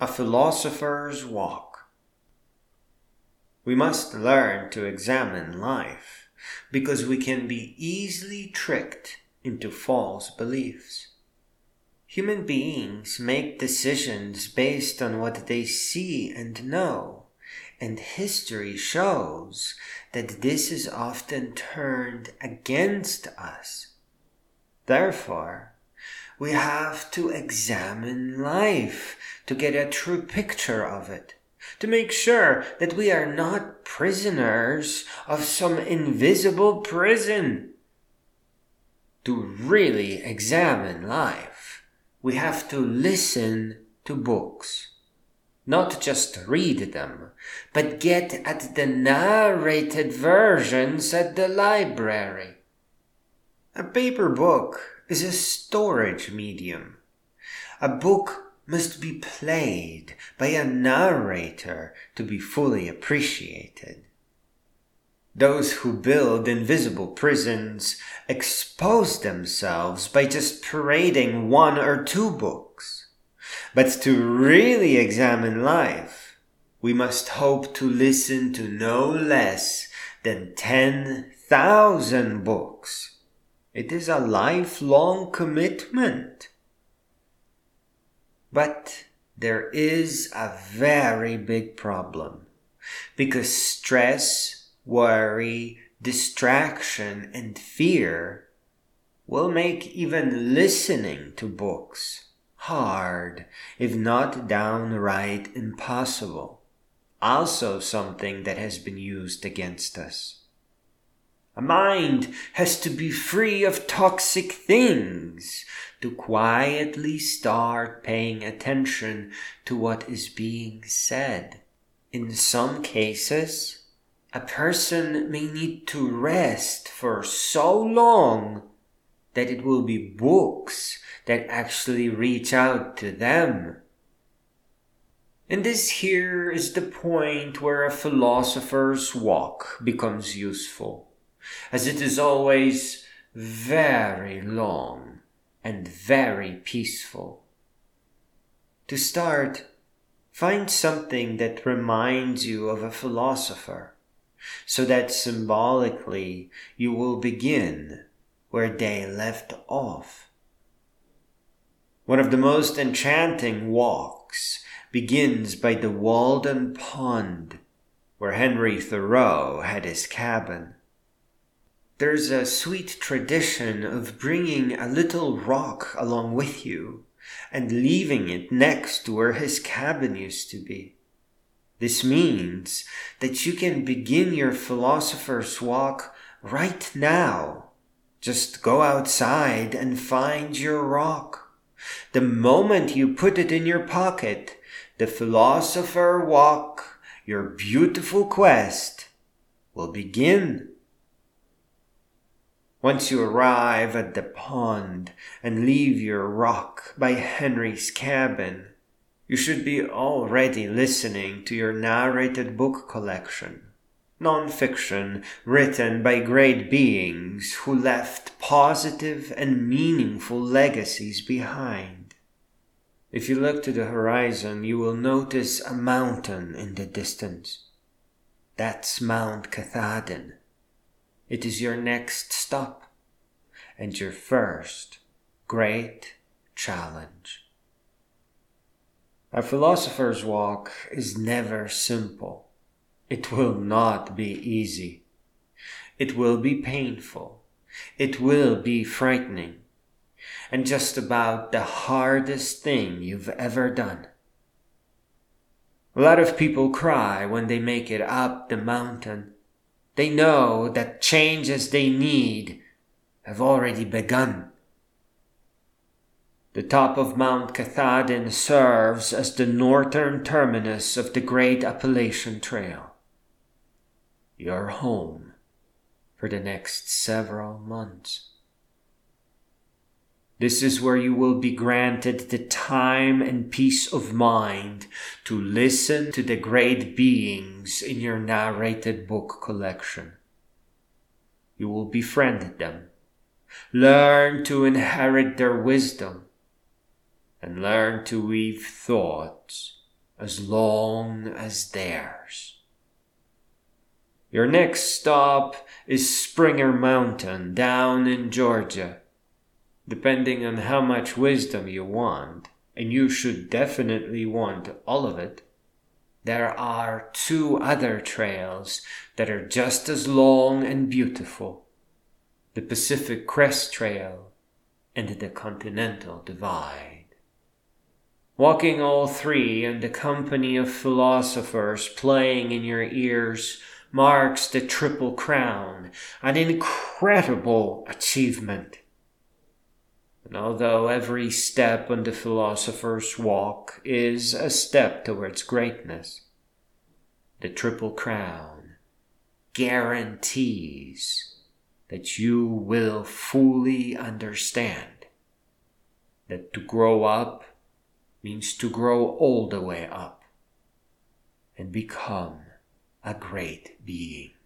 A philosopher's walk. We must learn to examine life because we can be easily tricked into false beliefs. Human beings make decisions based on what they see and know, and history shows that this is often turned against us. Therefore, we have to examine life to get a true picture of it, to make sure that we are not prisoners of some invisible prison. To really examine life, we have to listen to books. Not just read them, but get at the narrated versions at the library. A paper book is a storage medium. A book must be played by a narrator to be fully appreciated. Those who build invisible prisons expose themselves by just parading one or two books. But to really examine life, we must hope to listen to no less than 10,000 books. It is a lifelong commitment. But there is a very big problem, because stress, worry, distraction, and fear will make even listening to books hard, if not downright impossible. Also something that has been used against us. A mind has to be free of toxic things to quietly start paying attention to what is being said. In some cases, a person may need to rest for so long that it will be books that actually reach out to them. And this here is the point where a philosopher's walk becomes useful, as it is always very long and very peaceful. To start, find something that reminds you of a philosopher, so that symbolically you will begin where they left off. One of the most enchanting walks begins by the Walden Pond, where Henry Thoreau had his cabin. There's a sweet tradition of bringing a little rock along with you and leaving it next to where his cabin used to be. This means that you can begin your philosopher's walk right now. Just go outside and find your rock. The moment you put it in your pocket, the philosopher walk, your beautiful quest, will begin. Once you arrive at the pond and leave your rock by Henry's cabin, you should be already listening to your narrated book collection, non-fiction written by great beings who left positive and meaningful legacies behind. If you look to the horizon, you will notice a mountain in the distance. That's Mount Katahdin. It is your next stop and your first great challenge. A philosopher's walk is never simple. It will not be easy. It will be painful. It will be frightening. And just about the hardest thing you've ever done. A lot of people cry when they make it up the mountain. They know that changes they need have already begun. The top of Mount Katahdin serves as the northern terminus of the Great Appalachian Trail. Your home for the next several months. This is where you will be granted the time and peace of mind to listen to the great beings in your narrated book collection. You will befriend them, learn to inherit their wisdom, and learn to weave thoughts as long as theirs. Your next stop is Springer Mountain down in Georgia. Depending on how much wisdom you want, and you should definitely want all of it, there are 2 other trails that are just as long and beautiful: the Pacific Crest Trail and the Continental Divide. Walking all 3 in the company of philosophers playing in your ears marks the Triple Crown, an incredible achievement. And although every step on the philosopher's walk is a step towards greatness, the Triple Crown guarantees that you will fully understand that to grow up means to grow all the way up and become a great being.